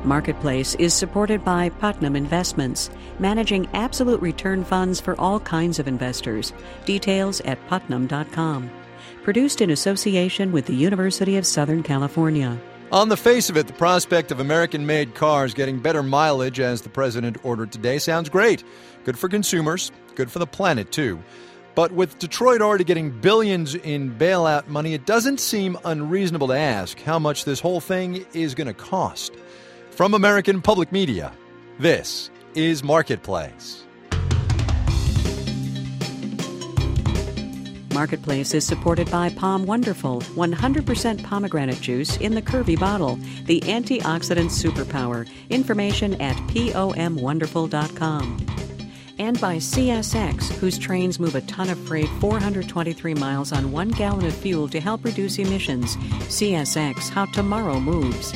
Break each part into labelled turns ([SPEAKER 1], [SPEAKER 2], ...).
[SPEAKER 1] Marketplace is supported by Putnam Investments, managing absolute return funds for all kinds of investors. Details at putnam.com. Produced in association with the University of Southern California.
[SPEAKER 2] On the face of it, the prospect of American-made cars getting better mileage, as the president ordered today, sounds great. Good for consumers, good for the planet, too. But with Detroit already getting billions in bailout money, it doesn't seem unreasonable to ask how much this whole thing is going to cost. From American Public Media, this is Marketplace.
[SPEAKER 1] Marketplace is supported by Palm Wonderful, 100% pomegranate juice in the curvy bottle, the antioxidant superpower. Information at pomwonderful.com. And by CSX, whose trains move a ton of freight 423 miles on 1 gallon of fuel to help reduce emissions. CSX, how tomorrow moves.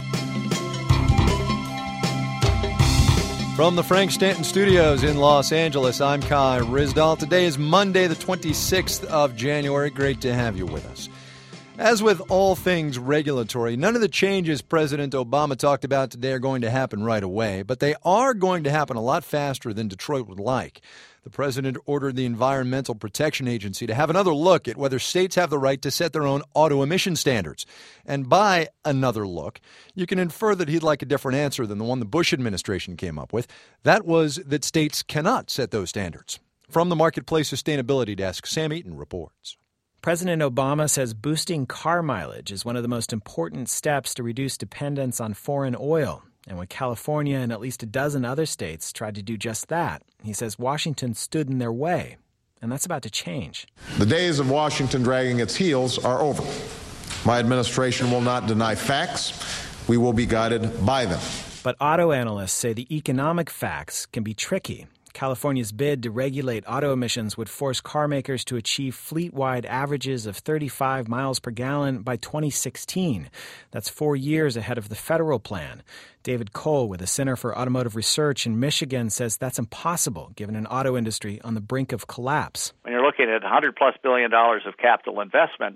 [SPEAKER 2] From the Frank Stanton Studios in Los Angeles, I'm Kai Ryssdal. Today is Monday, the 26th of January. Great to have you with us. As with all things regulatory, none of the changes President Obama talked about today are going to happen right away, but they are going to happen a lot faster than Detroit would like. The president ordered the Environmental Protection Agency to have another look at whether states have the right to set their own auto emission standards. And by another look, you can infer that he'd like a different answer than the one the Bush administration came up with. That was that states cannot set those standards. From the Marketplace Sustainability Desk, Sam Eaton reports.
[SPEAKER 3] President Obama says boosting car mileage is one of the most important steps to reduce dependence on foreign oil. And when California and at least a dozen other states tried to do just that, he says Washington stood in their way. And that's about to change.
[SPEAKER 4] The days of Washington dragging its heels are over. My administration will not deny facts. We will be guided by them.
[SPEAKER 3] But auto analysts say the economic facts can be tricky. California's bid to regulate auto emissions would force car makers to achieve fleet-wide averages of 35 miles per gallon by 2016. That's 4 years ahead of the federal plan. David Cole with the Center for Automotive Research in Michigan says that's impossible, given an auto industry on the brink of collapse.
[SPEAKER 5] When you're looking at $100+ billion of capital investment,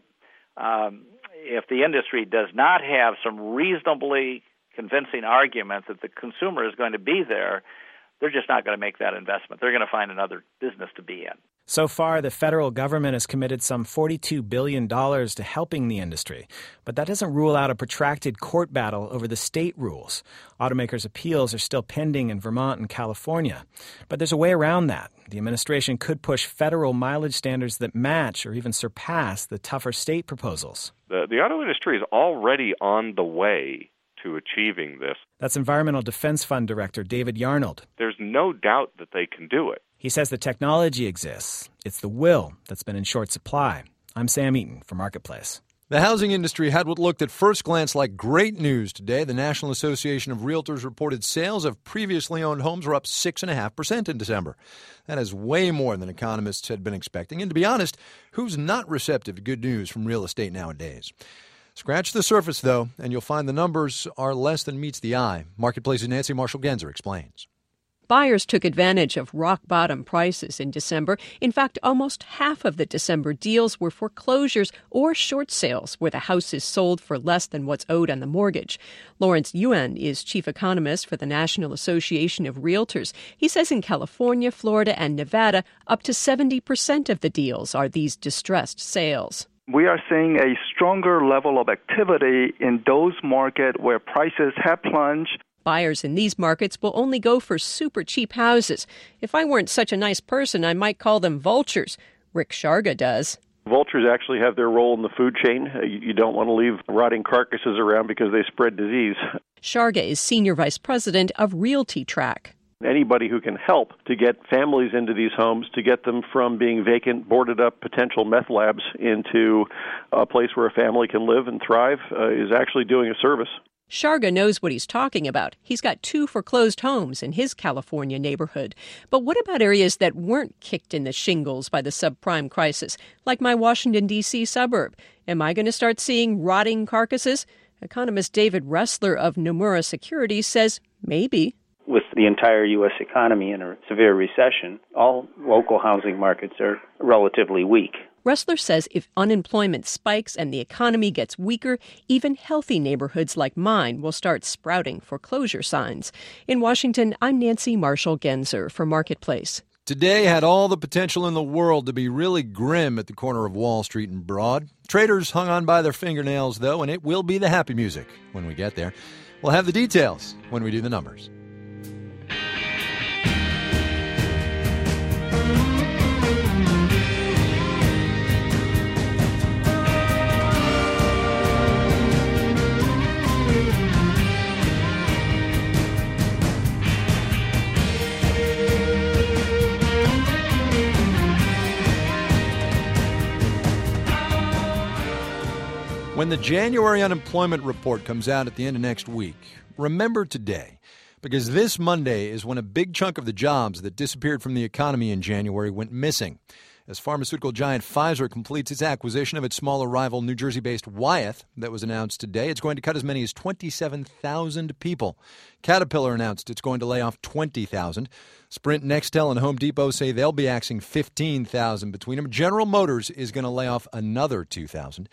[SPEAKER 5] if the industry does not have some reasonably convincing argument that the consumer is going to be there, they're just not going to make that investment. They're going to find another business to be in.
[SPEAKER 3] So far, the federal government has committed some $42 billion to helping the industry. But that doesn't rule out a protracted court battle over the state rules. Automakers' appeals are still pending in Vermont and California. But there's a way around that. The administration could push federal mileage standards that match or even surpass the tougher state proposals.
[SPEAKER 6] The auto industry is already on the way to achieving this.
[SPEAKER 3] That's Environmental Defense Fund Director David Yarnold.
[SPEAKER 6] There's no doubt that they can do it.
[SPEAKER 3] He says the technology exists. It's the will that's been in short supply. I'm Sam Eaton for Marketplace.
[SPEAKER 2] The housing industry had what looked at first glance like great news today. The National Association of Realtors reported sales of previously owned homes were up 6.5% in December. That is way more than economists had been expecting. And to be honest, who's not receptive to good news from real estate nowadays? Scratch the surface, though, and you'll find the numbers are less than meets the eye. Marketplace's Nancy Marshall-Genzer explains.
[SPEAKER 7] Buyers took advantage of rock-bottom prices in December. In fact, almost half of the December deals were foreclosures or short sales where the house is sold for less than what's owed on the mortgage. Lawrence Yuen is chief economist for the National Association of Realtors. He says in California, Florida, and Nevada, up to 70% of the deals are these distressed sales.
[SPEAKER 8] We are seeing a stronger level of activity in those markets where prices have plunged.
[SPEAKER 7] Buyers in these markets will only go for super cheap houses. If I weren't such a nice person, I might call them vultures. Rick Sharga does.
[SPEAKER 9] Vultures actually have their role in the food chain. You don't want to leave rotting carcasses around because they spread disease.
[SPEAKER 7] Sharga is senior vice president of RealtyTrack.
[SPEAKER 9] Anybody who can help to get families into these homes, to get them from being vacant, boarded up potential meth labs into a place where a family can live and thrive is actually doing a service.
[SPEAKER 7] Sharga knows what he's talking about. He's got 2 foreclosed homes in his California neighborhood. But what about areas that weren't kicked in the shingles by the subprime crisis, like my Washington, D.C. suburb? Am I going to start seeing rotting carcasses? Economist David Ressler of Nomura Securities says maybe.
[SPEAKER 10] With the entire U.S. economy in a severe recession, all local housing markets are relatively weak.
[SPEAKER 7] Ressler says if unemployment spikes and the economy gets weaker, even healthy neighborhoods like mine will start sprouting foreclosure signs. In Washington, I'm Nancy Marshall-Genzer for Marketplace.
[SPEAKER 2] Today had all the potential in the world to be really grim at the corner of Wall Street and Broad. Traders hung on by their fingernails, though, and it will be the happy music when we get there. We'll have the details when we do the numbers. When the January unemployment report comes out at the end of next week, remember today, because this Monday is when a big chunk of the jobs that disappeared from the economy in January went missing. As pharmaceutical giant Pfizer completes its acquisition of its smaller rival New Jersey-based Wyeth that was announced today, it's going to cut as many as 27,000 people. Caterpillar announced it's going to lay off 20,000. Sprint, Nextel, and Home Depot say they'll be axing 15,000 between them. General Motors is going to lay off another 2,000.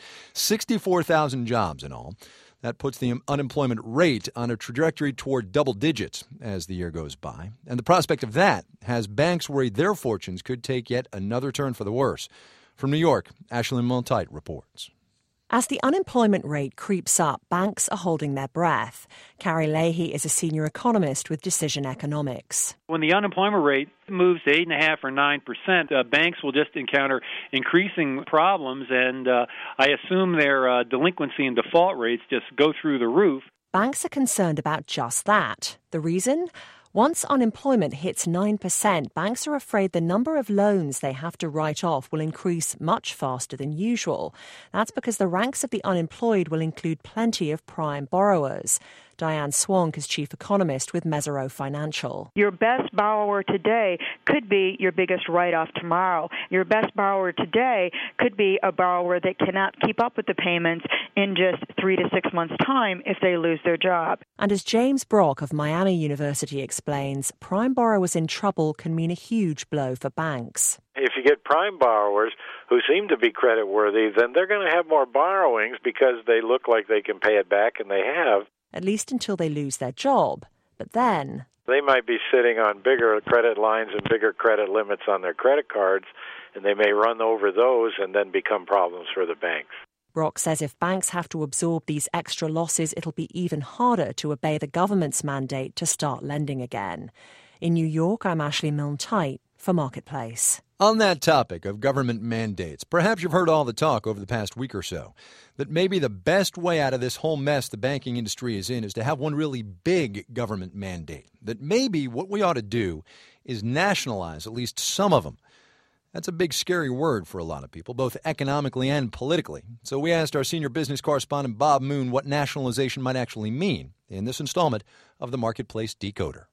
[SPEAKER 2] 64,000 jobs in all. That puts the unemployment rate on a trajectory toward double digits as the year goes by. And the prospect of that has banks worried their fortunes could take yet another turn for the worse. From New York, Ashley Multite reports.
[SPEAKER 10] As the unemployment rate creeps up, banks are holding their breath. Carrie Leahy is a senior economist with Decision Economics.
[SPEAKER 11] When the unemployment rate moves to 8.5% or 9%, banks will just encounter increasing problems, and I assume their delinquency and default rates just go through the roof.
[SPEAKER 10] Banks are concerned about just that. The reason? Once unemployment hits 9%, banks are afraid the number of loans they have to write off will increase much faster than usual. That's because the ranks of the unemployed will include plenty of prime borrowers. Diane Swank is chief economist with Mesirow Financial.
[SPEAKER 12] Your best borrower today could be your biggest write-off tomorrow. Your best borrower today could be a borrower that cannot keep up with the payments in just 3 to 6 months' time if they lose their job.
[SPEAKER 10] And as James Brock of Miami University explains, prime borrowers in trouble can mean a huge blow for banks.
[SPEAKER 13] If you get prime borrowers who seem to be creditworthy, then they're going to have more borrowings because they look like they can pay it back, and they have.
[SPEAKER 10] At least until they lose their job. But then
[SPEAKER 13] they might be sitting on bigger credit lines and bigger credit limits on their credit cards, and they may run over those and then become problems for the banks.
[SPEAKER 10] Brock says if banks have to absorb these extra losses, it'll be even harder to obey the government's mandate to start lending again. In New York, I'm Ashley Milne-Tyte for Marketplace.
[SPEAKER 2] On that topic of government mandates, perhaps you've heard all the talk over the past week or so that maybe the best way out of this whole mess the banking industry is in is to have one really big government mandate. That maybe what we ought to do is nationalize at least some of them. That's a big, scary word for a lot of people, both economically and politically. So we asked our senior business correspondent Bob Moon what nationalization might actually mean in this installment of the Marketplace Decoder.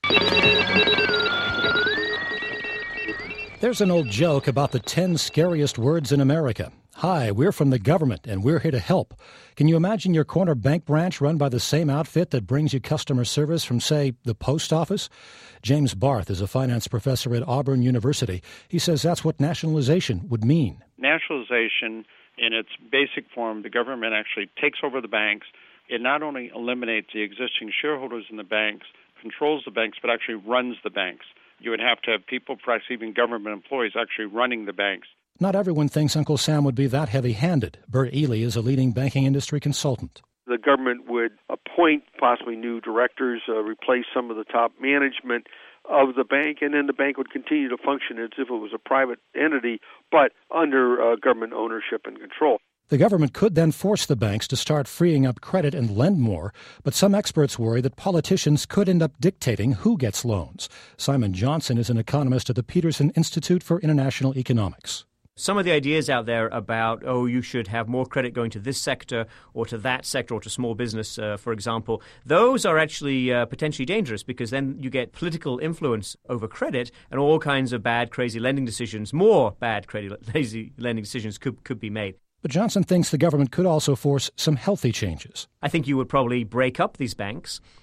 [SPEAKER 14] There's an old joke about the 10 scariest words in America. Hi, we're from the government, and we're here to help. Can you imagine your corner bank branch run by the same outfit that brings you customer service from, say, the post office? James Barth is a finance professor at Auburn University. He says that's what nationalization would mean.
[SPEAKER 15] Nationalization, in its basic form, the government actually takes over the banks. It not only eliminates the existing shareholders in the banks, controls the banks, but actually runs the banks. You would have to have people, perhaps even government employees, actually running the banks.
[SPEAKER 14] Not everyone thinks Uncle Sam would be that heavy-handed. Bert Ely is a leading banking industry consultant.
[SPEAKER 9] The government would appoint possibly new directors, replace some of the top management of the bank, and then the bank would continue to function as if it was a private entity, but under government ownership and control.
[SPEAKER 14] The government could then force the banks to start freeing up credit and lend more, but some experts worry that politicians could end up dictating who gets loans. Simon Johnson is an economist at the Peterson Institute for International Economics.
[SPEAKER 16] Some of the ideas out there about, you should have more credit going to this sector or to that sector or to small business, for example, those are actually potentially dangerous because then you get political influence over credit and all kinds of bad, crazy lending decisions, more bad, crazy lending decisions could be made.
[SPEAKER 14] But Johnson thinks the government could also force some healthy changes.
[SPEAKER 16] I think you would probably break up these banks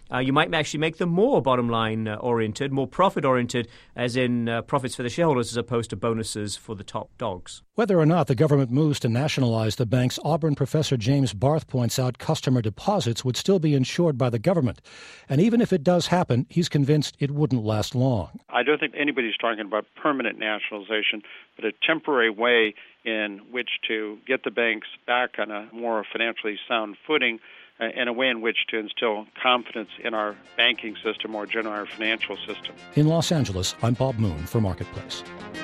[SPEAKER 16] you might actually make them more bottom line oriented, more profit oriented, as in profits for the shareholders as opposed to bonuses for the top dogs.
[SPEAKER 14] Whether or not the government moves to nationalize the banks, Auburn professor James Barth points out customer deposits would still be insured by the government. And even if it does happen, he's convinced it wouldn't last long.
[SPEAKER 15] I don't think anybody's talking about permanent nationalization, but a temporary way in which to get the banks back on a more financially sound footing, and a way in which to instill confidence in our banking system or generally our financial system.
[SPEAKER 14] In Los Angeles, I'm Bob Moon for Marketplace.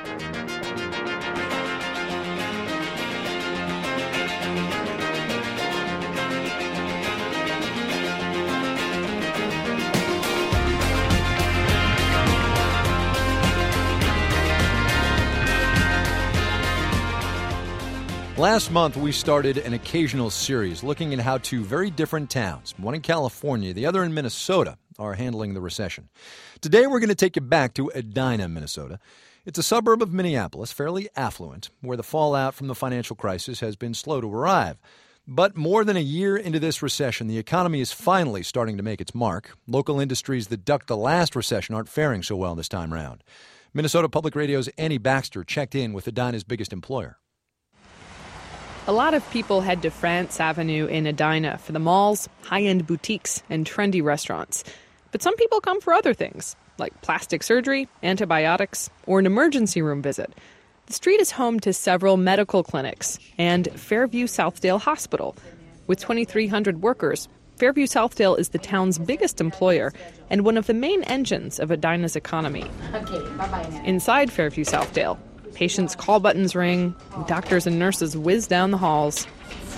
[SPEAKER 2] Last month, we started an occasional series looking at how two very different towns, one in California, the other in Minnesota, are handling the recession. Today, we're going to take you back to Edina, Minnesota. It's a suburb of Minneapolis, fairly affluent, where the fallout from the financial crisis has been slow to arrive. But more than a year into this recession, the economy is finally starting to make its mark. Local industries that ducked the last recession aren't faring so well this time around. Minnesota Public Radio's Annie Baxter checked in with Edina's biggest employer.
[SPEAKER 17] A lot of people head to France Avenue in Edina for the malls, high-end boutiques, and trendy restaurants. But some people come for other things, like plastic surgery, antibiotics, or an emergency room visit. The street is home to several medical clinics and Fairview Southdale Hospital. With 2,300 workers, Fairview Southdale is the town's biggest employer and one of the main engines of Edina's economy.
[SPEAKER 18] Okay, bye-bye now.
[SPEAKER 17] Inside Fairview Southdale, patients' call buttons ring, doctors and nurses whiz down the halls.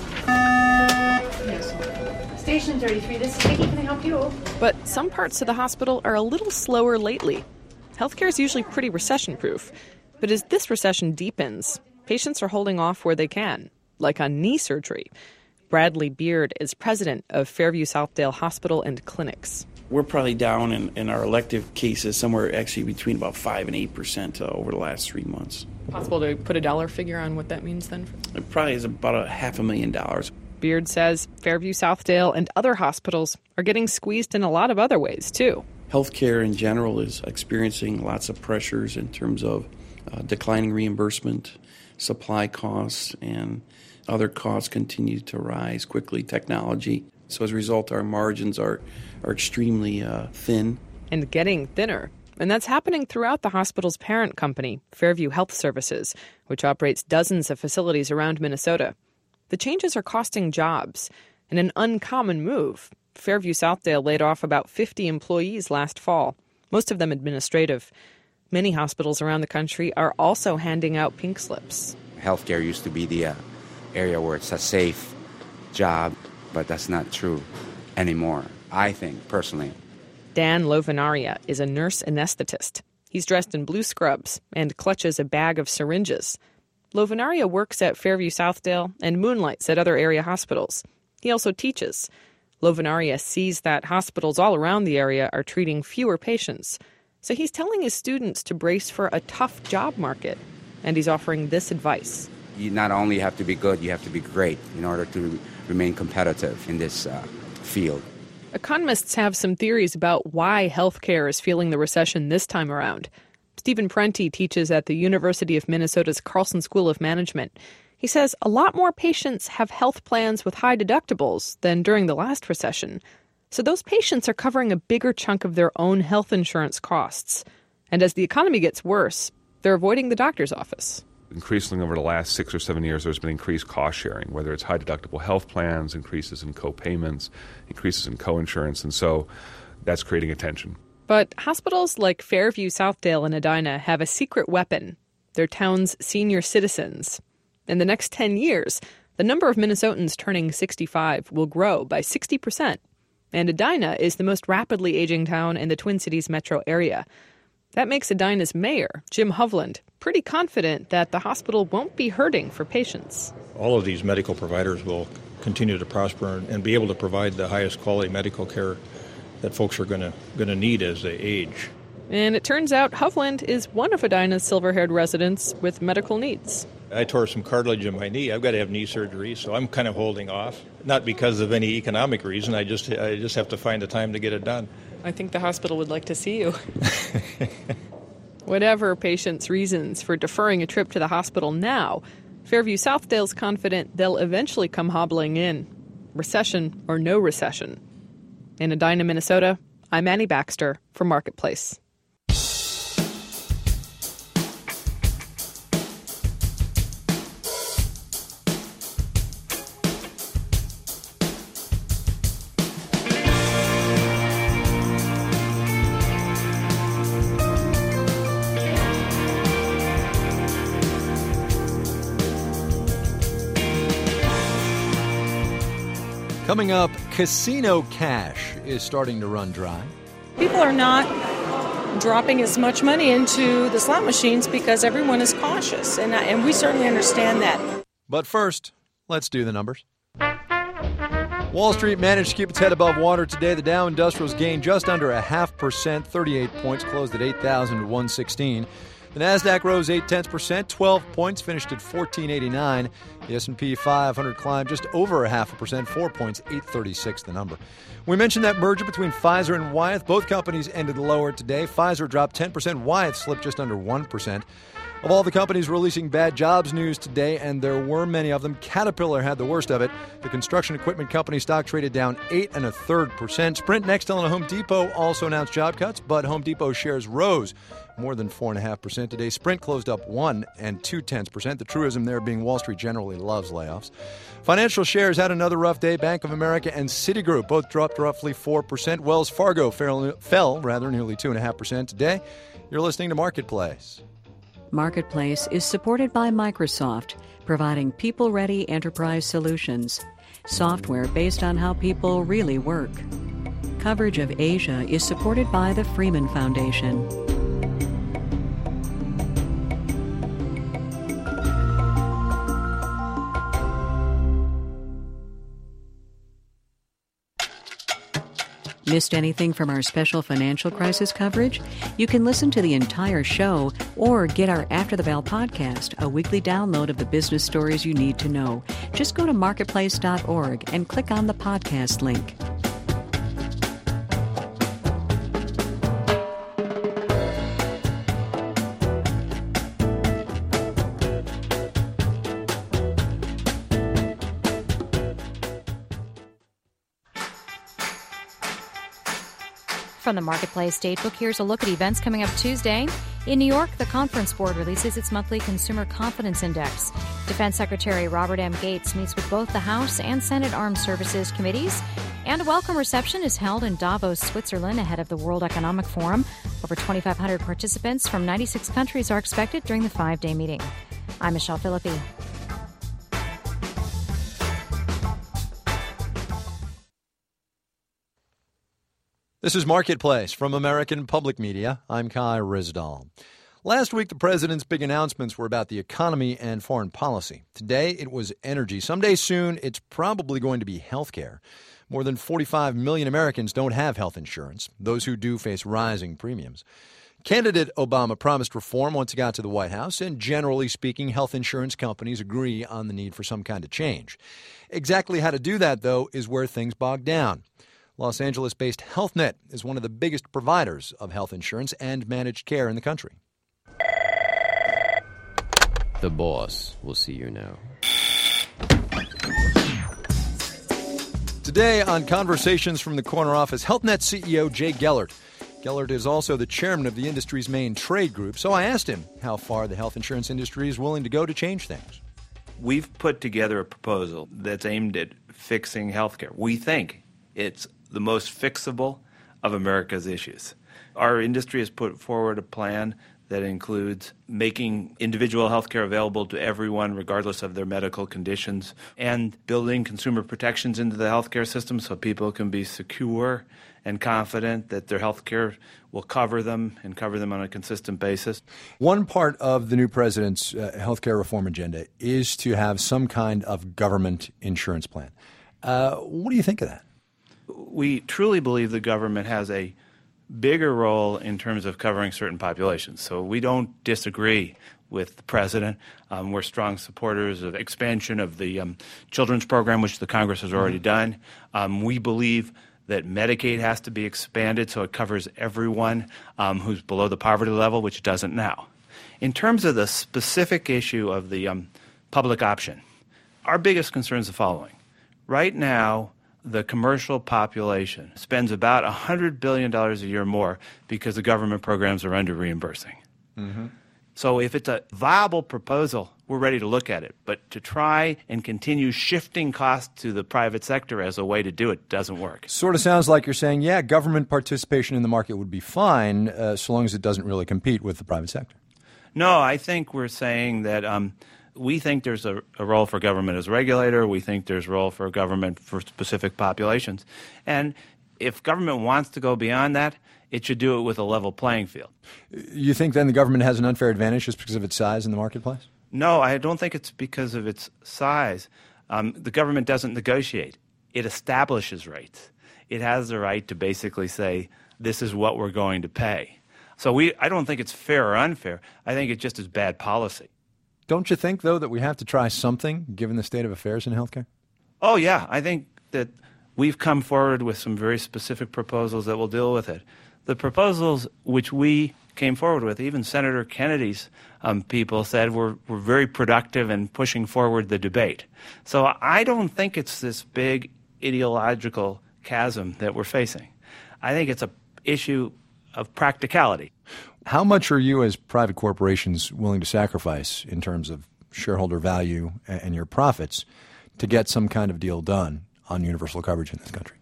[SPEAKER 18] Station 33, this is Vicky. Can I help you?
[SPEAKER 17] But some parts of the hospital are a little slower lately. Healthcare is usually pretty recession-proof. But as this recession deepens, patients are holding off where they can, like on knee surgery. Bradley Beard is president of Fairview Southdale Hospital and Clinics.
[SPEAKER 19] We're probably down in our elective cases somewhere actually between about 5 and 8% over the last 3 months.
[SPEAKER 17] Possible to put a dollar figure on what that means then?
[SPEAKER 19] It probably is about $500,000.
[SPEAKER 17] Beard says Fairview Southdale and other hospitals are getting squeezed in a lot of other ways, too.
[SPEAKER 19] Healthcare in general is experiencing lots of pressures in terms of declining reimbursement, supply costs, and other costs continue to rise quickly, technology. So as a result, our margins are extremely thin.
[SPEAKER 17] And getting thinner. And that's happening throughout the hospital's parent company, Fairview Health Services, which operates dozens of facilities around Minnesota. The changes are costing jobs. In an uncommon move, Fairview Southdale laid off about 50 employees last fall, most of them administrative. Many hospitals around the country are also handing out pink slips.
[SPEAKER 20] Healthcare used to be the area where it's a safe job, but that's not true anymore, I think, personally.
[SPEAKER 17] Dan Lovinaria is a nurse anesthetist. He's dressed in blue scrubs and clutches a bag of syringes. Lovinaria works at Fairview Southdale and moonlights at other area hospitals. He also teaches. Lovinaria sees that hospitals all around the area are treating fewer patients. So he's telling his students to brace for a tough job market. And he's offering this advice.
[SPEAKER 20] You not only have to be good, you have to be great in order to remain competitive in this field.
[SPEAKER 17] Economists have some theories about why healthcare is feeling the recession this time around. Stephen Prenti teaches at the University of Minnesota's Carlson School of Management. He says a lot more patients have health plans with high deductibles than during the last recession. So those patients are covering a bigger chunk of their own health insurance costs. And as the economy gets worse, they're avoiding the doctor's office.
[SPEAKER 21] Increasingly over the last 6 or 7 years, there's been increased cost sharing, whether it's high deductible health plans, increases in co-payments, increases in co-insurance, and so that's creating a tension.
[SPEAKER 17] But hospitals like Fairview Southdale and Edina have a secret weapon. They're town's senior citizens. In the next 10 years, the number of Minnesotans turning 65 will grow by 60%. And Edina is the most rapidly aging town in the Twin Cities metro area. That makes Edina's mayor, Jim Hovland, pretty confident that the hospital won't be hurting for patients.
[SPEAKER 22] All of these medical providers will continue to prosper and be able to provide the highest quality medical care that folks are going to need as they age.
[SPEAKER 17] And it turns out Hovland is one of Edina's silver-haired residents with medical needs.
[SPEAKER 22] I tore some cartilage in my knee. I've got to have knee surgery, so I'm kind of holding off. Not because of any economic reason. I just have to find the time to get it done.
[SPEAKER 17] I think the hospital would like to see you. Whatever patients' reasons for deferring a trip to the hospital now, Fairview Southdale's confident they'll eventually come hobbling in, recession or no recession. In Edina, Minnesota, I'm Annie Baxter for Marketplace.
[SPEAKER 2] Coming up, casino cash is starting to run dry.
[SPEAKER 1] People are not dropping as much money into the slot machines because everyone is cautious, and we certainly understand that.
[SPEAKER 2] But first, let's do the numbers. Wall Street managed to keep its head above water today. The Dow Industrials gained just under 0.5%, 38 points, closed at 8,116. The Nasdaq rose 0.8%, 12 points, finished at 1489. The S&P 500 climbed just over 0.5%, 4 points, 836 the number. We mentioned that merger between Pfizer and Wyeth. Both companies ended lower today. Pfizer dropped 10%, Wyeth slipped just under 1%. Of all the companies releasing bad jobs news today, and there were many of them, Caterpillar had the worst of it. The construction equipment company stock traded down 8 1/3%. Sprint, Nextel, and Home Depot also announced job cuts, but Home Depot shares rose more than 4.5% today. Sprint closed up 1 2/10%. The truism there being Wall Street generally loves layoffs. Financial shares had another rough day. Bank of America and Citigroup both dropped roughly 4%. Wells Fargo fell nearly 2.5% today. You're listening to Marketplace.
[SPEAKER 4] Marketplace is supported by Microsoft, providing people-ready enterprise solutions. Software based on how people really work. Coverage of Asia is supported by the Freeman Foundation. Missed anything from our special financial crisis coverage? You can listen to the entire show or get our After the Bell podcast, a weekly download of the business stories you need to know. Just go to marketplace.org and click on the podcast link.
[SPEAKER 23] From the Marketplace Datebook, here's a look at events coming up Tuesday. In New York, the Conference Board releases its monthly Consumer Confidence Index. Defense Secretary Robert M. Gates meets with both the House and Senate Armed Services Committees. And a welcome reception is held in Davos, Switzerland, ahead of the World Economic Forum. Over 2,500 participants from 96 countries are expected during the 5-day meeting. I'm Michelle Philippi.
[SPEAKER 2] This is Marketplace from American Public Media. I'm Kai Ryssdal. Last week, the president's big announcements were about the economy and foreign policy. Today, it was energy. Someday soon, it's probably going to be health care. More than 45 million Americans don't have health insurance. Those who do face rising premiums. Candidate Obama promised reform once he got to the White House, and generally speaking, health insurance companies agree on the need for some kind of change. Exactly how to do that, though, is where things bog down. Los Angeles-based HealthNet is one of the biggest providers of health insurance and managed care in the country.
[SPEAKER 24] The boss will see you now.
[SPEAKER 2] Today on Conversations from the Corner Office, HealthNet CEO Jay Gellert. Gellert is also the chairman of the industry's main trade group, so I asked him how far the health insurance industry is willing to go to change things.
[SPEAKER 25] We've put together a proposal that's aimed at fixing healthcare. We think it's the most fixable of America's issues. Our industry has put forward a plan that includes making individual health care available to everyone regardless of their medical conditions and building consumer protections into the healthcare system so people can be secure and confident that their health care will cover them and cover them on a consistent basis.
[SPEAKER 2] One part of the new president's healthcare reform agenda is to have some kind of government insurance plan. What do you think of that?
[SPEAKER 25] We truly believe the government has a bigger role in terms of covering certain populations. So we don't disagree with the president. We're strong supporters of expansion of the children's program, which the Congress has already done. We believe that Medicaid has to be expanded so it covers everyone who's below the poverty level, which it doesn't now. In terms of the specific issue of the public option, our biggest concern is the following. Right now, the commercial population spends about $100 billion a year more because the government programs are under-reimbursing. Mm-hmm. So if it's a viable proposal, we're ready to look at it. But to try and continue shifting costs to the private sector as a way to do it doesn't work.
[SPEAKER 2] Sort of sounds like you're saying, yeah, government participation in the market would be fine so long as it doesn't really compete with the private sector.
[SPEAKER 25] No, I think we're saying that we think there's a role for government as a regulator. We think there's a role for government for specific populations. And if government wants to go beyond that, it should do it with a level playing field.
[SPEAKER 2] You think then the government has an unfair advantage just because of its size in the marketplace?
[SPEAKER 25] No, I don't think it's because of its size. The government doesn't negotiate. It establishes rates. It has the right to basically say, this is what we're going to pay. So I don't think it's fair or unfair. I think it just is bad policy.
[SPEAKER 2] Don't you think, though, that we have to try something, given the state of affairs in healthcare?
[SPEAKER 25] Oh, yeah. I think that we've come forward with some very specific proposals that will deal with it. The proposals which we came forward with, even Senator Kennedy's people said were very productive in pushing forward the debate. So I don't think it's this big ideological chasm that we're facing. I think it's an issue of practicality.
[SPEAKER 2] How much are you as private corporations willing to sacrifice in terms of shareholder value and your profits to get some kind of deal done on universal coverage in this country?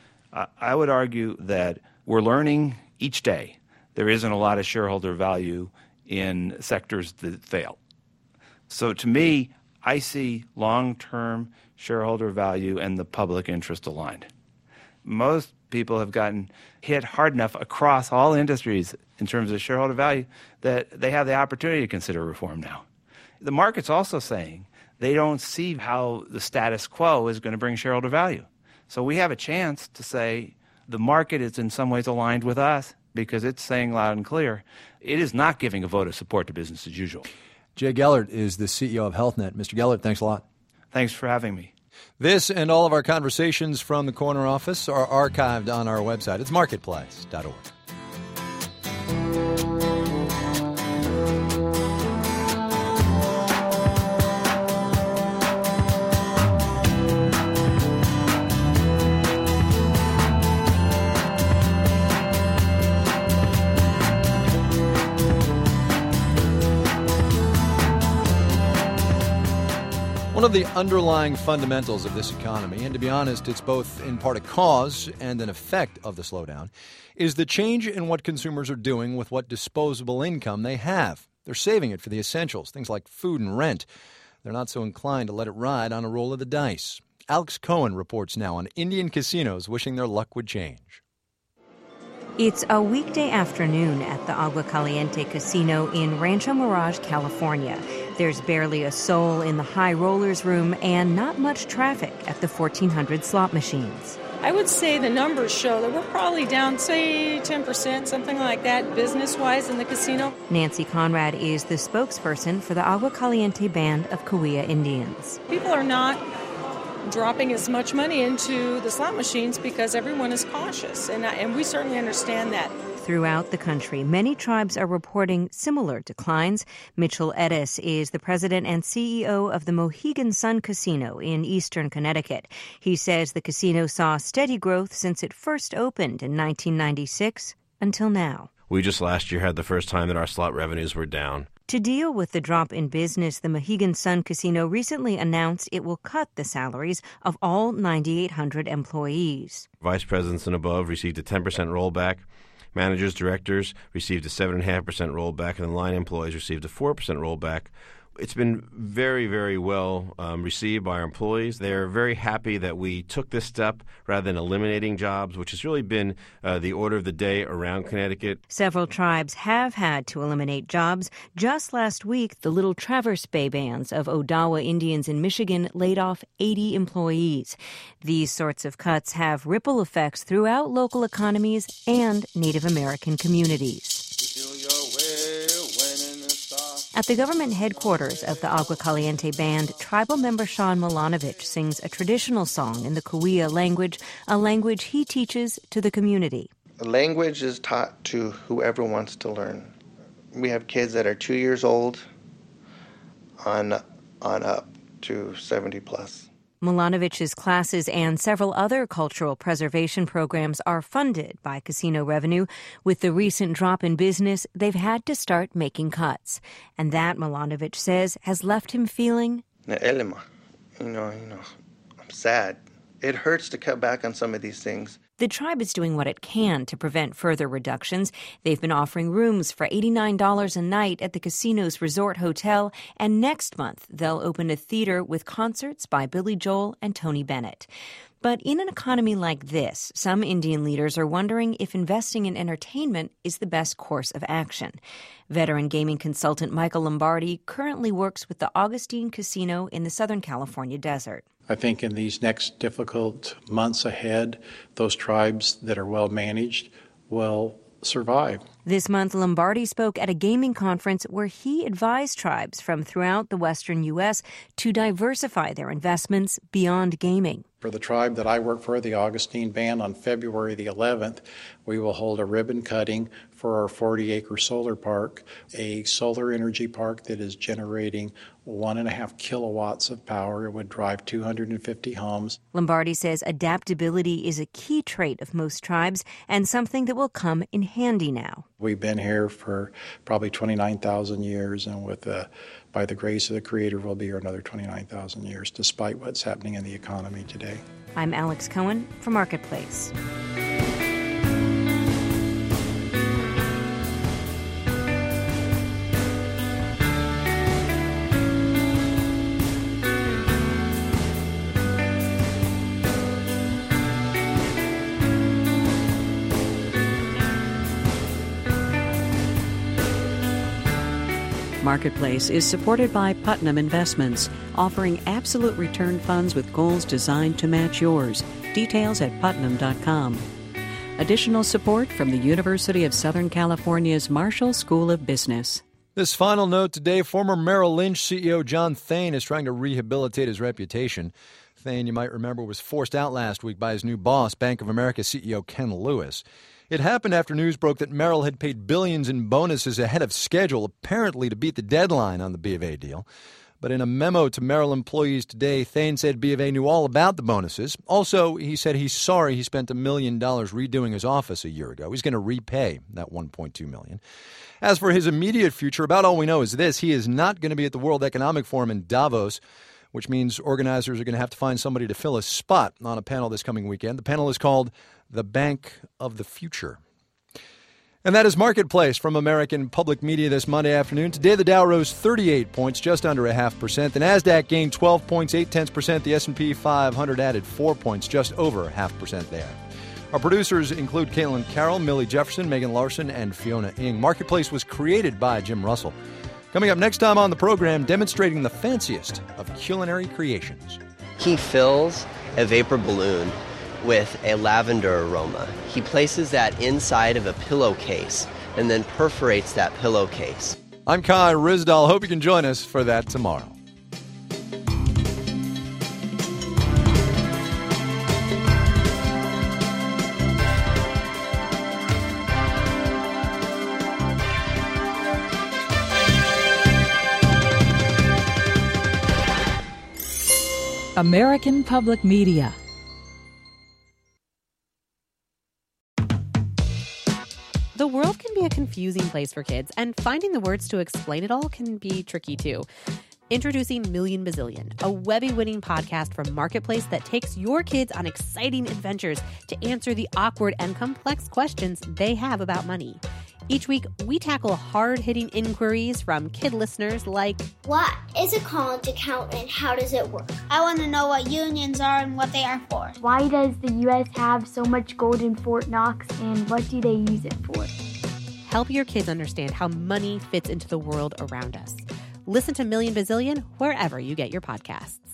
[SPEAKER 25] I would argue that we're learning each day there isn't a lot of shareholder value in sectors that fail. So to me, I see long-term shareholder value and the public interest aligned. Most people have gotten hit hard enough across all industries in terms of shareholder value that they have the opportunity to consider reform now. The market's also saying they don't see how the status quo is going to bring shareholder value. So we have a chance to say the market is in some ways aligned with us because it's saying loud and clear it is not giving a vote of support to business as usual.
[SPEAKER 2] Jay Gellert is the CEO of HealthNet. Mr. Gellert, thanks a lot.
[SPEAKER 25] Thanks for having me.
[SPEAKER 2] This and all of our conversations from the corner office are archived on our website. It's marketplace.org. One of the underlying fundamentals of this economy, and to be honest, it's both in part a cause and an effect of the slowdown, is the change in what consumers are doing with what disposable income they have. They're saving it for the essentials, things like food and rent. They're not so inclined to let it ride on a roll of the dice. Alex Cohen reports now on Indian casinos wishing their luck would change.
[SPEAKER 3] It's a weekday afternoon at the Agua Caliente Casino in Rancho Mirage, California. There's barely a soul in the high rollers room and not much traffic at the 1,400 slot machines.
[SPEAKER 1] I would say the numbers show that we're probably down, say, 10%, something like that, business-wise in the casino.
[SPEAKER 3] Nancy Conrad is the spokesperson for the Agua Caliente Band of Cahuilla Indians.
[SPEAKER 1] People are not dropping as much money into the slot machines because everyone is cautious, and we certainly understand that.
[SPEAKER 3] Throughout the country, many tribes are reporting similar declines. Mitchell Edis is the president and CEO of the Mohegan Sun Casino in eastern Connecticut. He says the casino saw steady growth since it first opened in 1996 until now.
[SPEAKER 5] We just last year had the first time that our slot revenues were down.
[SPEAKER 3] To deal with the drop in business, the Mohegan Sun Casino recently announced it will cut the salaries of all 9,800 employees.
[SPEAKER 5] Vice presidents and above received a 10% rollback. Managers, directors received a 7.5% rollback, and the line employees received a 4% rollback. It's been very, very well received by our employees. They're very happy that we took this step rather than eliminating jobs, which has really been the order of the day around Connecticut.
[SPEAKER 3] Several tribes have had to eliminate jobs. Just last week, the Little Traverse Bay bands of Odawa Indians in Michigan laid off 80 employees. These sorts of cuts have ripple effects throughout local economies and Native American communities. At the government headquarters of the Agua Caliente band, tribal member Sean Milanovic sings a traditional song in the Cahuilla language, a language he teaches to the community.
[SPEAKER 6] The language is taught to whoever wants to learn. We have kids that are 2 years old on up to 70 plus.
[SPEAKER 3] Milanovic's classes and several other cultural preservation programs are funded by casino revenue. With the recent drop in business, they've had to start making cuts. And that, Milanovic says, has left him feeling...
[SPEAKER 6] I'm sad. It hurts to cut back on some of these things.
[SPEAKER 3] The tribe is doing what it can to prevent further reductions. They've been offering rooms for $89 a night at the casino's resort hotel, and next month they'll open a theater with concerts by Billy Joel and Tony Bennett. But in an economy like this, some Indian leaders are wondering if investing in entertainment is the best course of action. Veteran gaming consultant Michael Lombardi currently works with the Augustine Casino in the Southern California desert.
[SPEAKER 7] I think in these next difficult months ahead, those tribes that are well managed will survive.
[SPEAKER 3] This month, Lombardi spoke at a gaming conference where he advised tribes from throughout the western U.S. to diversify their investments beyond gaming.
[SPEAKER 7] For the tribe that I work for, the Augustine Band, on February the 11th, we will hold a ribbon cutting for our 40-acre solar park, a solar energy park that is generating 1.5 kilowatts of power. It would drive 250 homes.
[SPEAKER 3] Lombardi says adaptability is a key trait of most tribes and something that will come in handy now.
[SPEAKER 7] We've been here for probably 29,000 years, and by the grace of the Creator, we'll be here another 29,000 years, despite what's happening in the economy today.
[SPEAKER 3] I'm Alex Cohen for Marketplace.
[SPEAKER 4] Marketplace is supported by Putnam Investments, offering absolute return funds with goals designed to match yours. Details at putnam.com. Additional support from the University of Southern California's Marshall School of Business.
[SPEAKER 2] This final note today, former Merrill Lynch CEO John Thain is trying to rehabilitate his reputation. Thain, you might remember, was forced out last week by his new boss, Bank of America CEO Ken Lewis. It happened after news broke that Merrill had paid billions in bonuses ahead of schedule, apparently to beat the deadline on the B of A deal. But in a memo to Merrill employees today, Thain said B of A knew all about the bonuses. Also, he said he's sorry he spent $1 million redoing his office a year ago. He's going to repay that $1.2 million. As for his immediate future, about all we know is this. He is not going to be at the World Economic Forum in Davos, which means organizers are going to have to find somebody to fill a spot on a panel this coming weekend. The panel is called The Bank of the Future. And that is Marketplace from American Public Media this Monday afternoon. Today, the Dow rose 38 points, just under 0.5%. The Nasdaq gained 12 points, 0.8%. The S&P 500 added 4 points, just over 0.5% there. Our producers include Caitlin Carroll, Millie Jefferson, Megan Larson, and Fiona Ng. Marketplace was created by Jim Russell. Coming up next time on the program, demonstrating the fanciest of culinary creations.
[SPEAKER 8] He fills a vapor balloon with a lavender aroma. He places that inside of a pillowcase and then perforates that pillowcase.
[SPEAKER 2] I'm Kai Ryssdal. Hope you can join us for that tomorrow.
[SPEAKER 11] American Public Media.
[SPEAKER 12] The world can be a confusing place for kids, and finding the words to explain it all can be tricky too. Introducing Million Bazillion, a Webby-winning podcast from Marketplace that takes your kids on exciting adventures to answer the awkward and complex questions they have about money. Each week, we tackle hard-hitting inquiries from kid listeners like,
[SPEAKER 26] what is a college account and how does it work? I want to know what unions are and what they are for.
[SPEAKER 27] Why does the U.S. have so much gold in Fort Knox and what do they use it for?
[SPEAKER 12] Help your kids understand how money fits into the world around us. Listen to Million Bazillion wherever you get your podcasts.